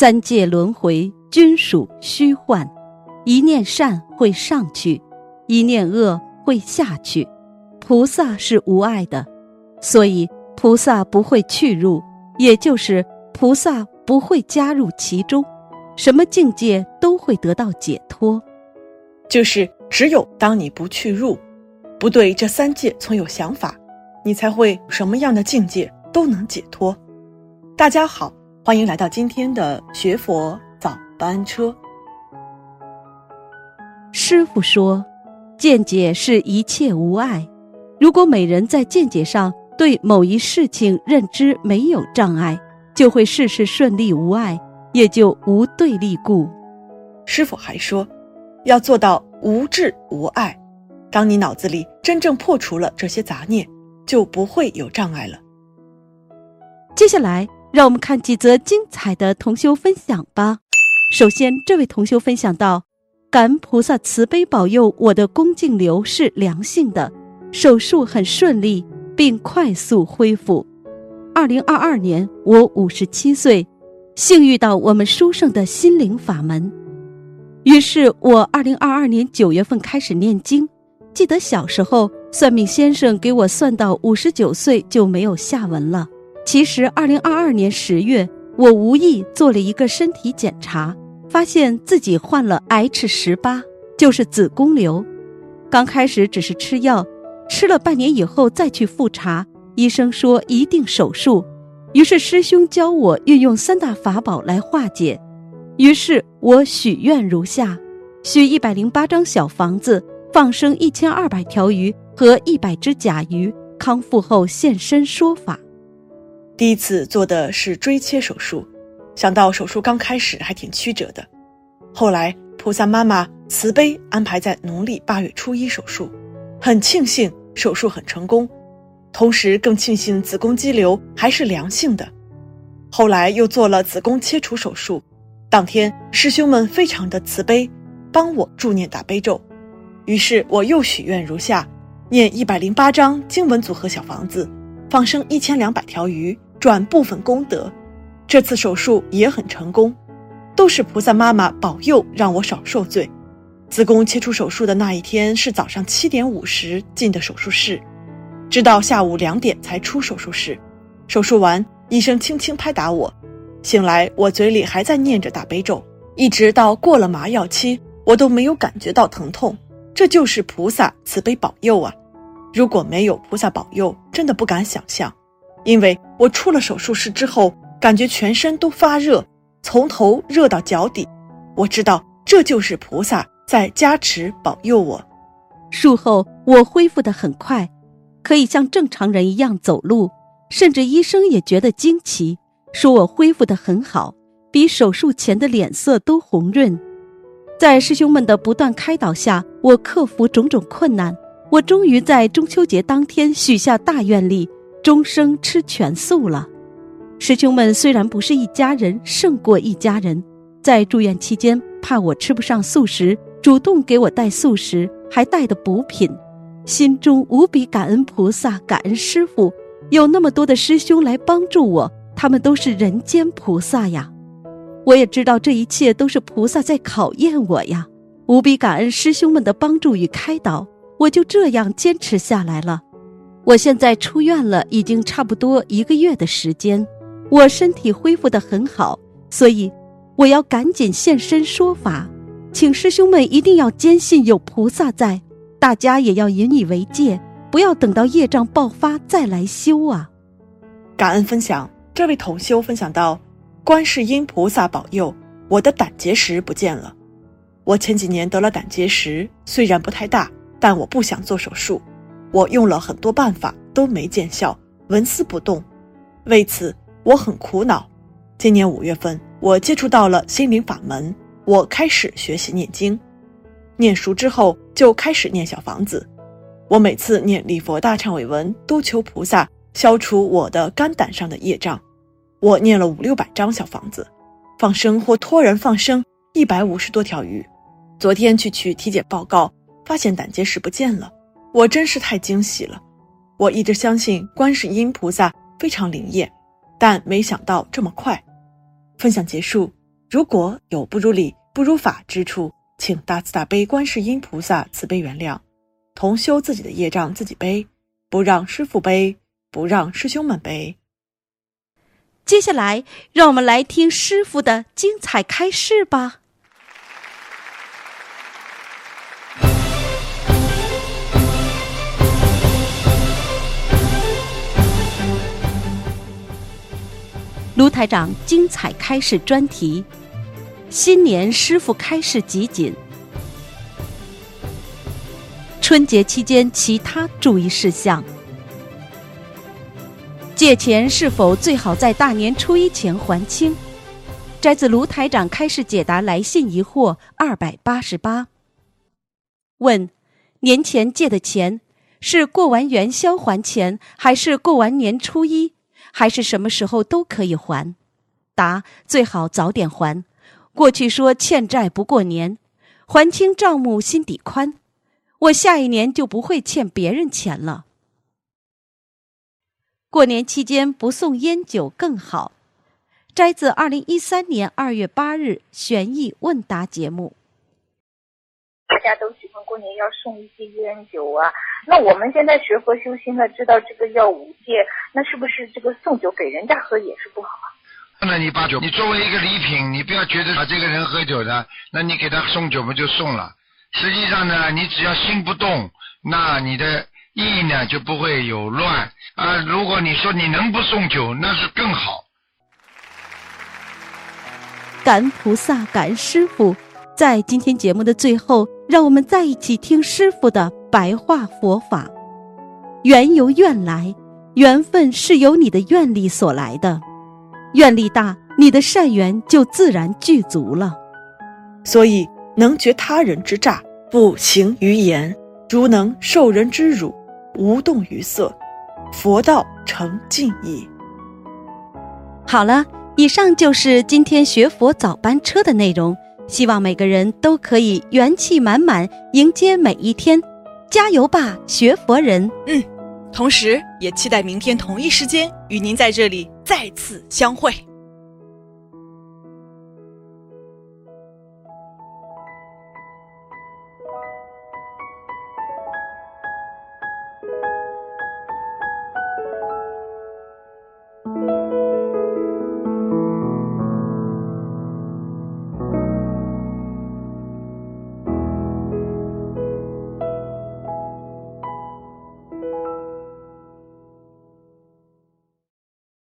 三界轮回，均属虚幻，一念善会上去，一念恶会下去。菩萨是无碍的，所以菩萨不会去入，也就是菩萨不会加入其中，什么境界都会得到解脱。 就是只有当你不去入，不对这三界存有想法，你才会什么样的境界都能解脱。大家好，欢迎来到今天的学佛早班车。 师父说，见解是一切无碍。如果每人在见解上对某一事情认知没有障碍，就会事事顺利无碍，也就无对立故。 师父还说，要做到无智无碍。当你脑子里真正破除了这些杂念，就不会有障碍了。 接下来让我们看几则精彩的同修分享吧。首先，这位同修分享到，感恩菩萨慈悲保佑我的宫颈瘤是良性的，手术很顺利并快速恢复。2022年我57岁，幸遇到我们殊胜的心灵法门。于是我2022年9月份开始念经，记得小时候算命先生给我算到59岁就没有下文了。其实2022年10月，我无意做了一个身体检查，发现自己患了 H18， 就是子宫瘤。刚开始只是吃药，吃了半年以后再去复查，医生说一定手术。于是师兄教我运用3大法宝来化解。于是我许愿如下：许108张小房子，放生1200条鱼和100只甲鱼，康复后现身说法。 第一次做的是椎切手术，想到手术刚开始还挺曲折的，后来菩萨妈妈慈悲安排在农历8月初1手术，很庆幸手术很成功，同时更庆幸子宫肌瘤还是良性的。后来又做了子宫切除手术，当天师兄们非常的慈悲，帮我助念大悲咒。于是我又许愿如下：念108张经文组合小房子，放生1200条鱼，转部分功德。这次手术也很成功，都是菩萨妈妈保佑让我少受罪。子宫切除手术的那一天是早上7点50进的手术室，直到下午2点才出手术室。手术完，医生轻轻拍打我，醒来我嘴里还在念着大悲咒，一直到过了麻药期，我都没有感觉到疼痛。这就是菩萨慈悲保佑啊！如果没有菩萨保佑，真的不敢想象。因为我出了手术室之后，感觉全身都发热，从头热到脚底。我知道这就是菩萨在加持保佑我。 术后我恢复得很快，可以像正常人一样走路，甚至医生也觉得惊奇，说我恢复得很好，比手术前的脸色都红润。在师兄们的不断开导下，我克服种种困难，我终于在中秋节当天许下大愿力，终生吃全素了。师兄们虽然不是一家人，胜过一家人。在住院期间，怕我吃不上素食，主动给我带素食，还带的补品。心中无比感恩菩萨，感恩师父，有那么多的师兄来帮助我，他们都是人间菩萨呀。我也知道这一切都是菩萨在考验我呀，无比感恩师兄们的帮助与开导，我就这样坚持下来了。我现在出院了，已经差不多1个月的时间，我身体恢复得很好，所以我要赶紧现身说法，请师兄们一定要坚信有菩萨在，大家也要引以为戒，不要等到业障爆发再来修啊。 感恩分享，这位同修分享到，观世音菩萨保佑，我的胆结石不见了。我前几年得了胆结石，虽然不太大，但我不想做手术，我用了很多办法都没见效，纹丝不动。为此我很苦恼。今年5月份，我接触到了心灵法门，我开始学习念经。念熟之后就开始念小房子，我每次念礼佛大忏悔文都求菩萨消除我的肝胆上的业障。我念了500-600张小房子，放生或托人放生150多条鱼。昨天去取体检报告，发现胆结石不见了，我真是太惊喜了。我一直相信观世音菩萨非常灵验，但没想到这么快。分享结束， 如果有不如理、不如法之处，请大慈大悲观世音菩萨慈悲原谅，同修自己的业障自己背，不让师父背，不让师兄们背。 接下来，让我们来听师父的精彩开示吧。卢台长精彩开示专题：新年师父开示集锦，春节期间其他注意事项。借钱是否最好在大年初一前还清？摘自卢台长开示解答来信疑惑288。问：年前借的钱是过完元宵还钱，还是过完年初一，还是什么时候都可以还？答：最好早点还。过去说欠债不过年，还清账目心底宽，我下一年就不会欠别人钱了。过年期间不送烟酒更好。摘自2013年2月8日悬疑问答节目。 大家都喜欢过年要送一些烟酒啊，那我们现在学佛修心了，知道这个要五戒，那是不是这个送酒给人家喝也是不好啊？ 那你把酒，你作为一个礼品，你不要觉得这个人喝酒的，那你给他送酒不就送了？实际上呢，你只要心不动，那你的意呢就不会有乱啊。如果你说你能不送酒，那是更好。 感恩菩萨，感恩师父。在今天节目的最后，让我们再一起听师父的白话佛法。缘由愿来，缘分是由你的愿力所来的，愿力大，你的善缘就自然具足了。 所以能觉他人之诈，不行于言；如能受人之辱，无动于色，佛道成尽矣。 好了，以上就是今天学佛早班车的内容，希望每个人都可以元气满满迎接每一天，加油吧，学佛人！ 同时也期待明天同一时间与您在这里再次相会。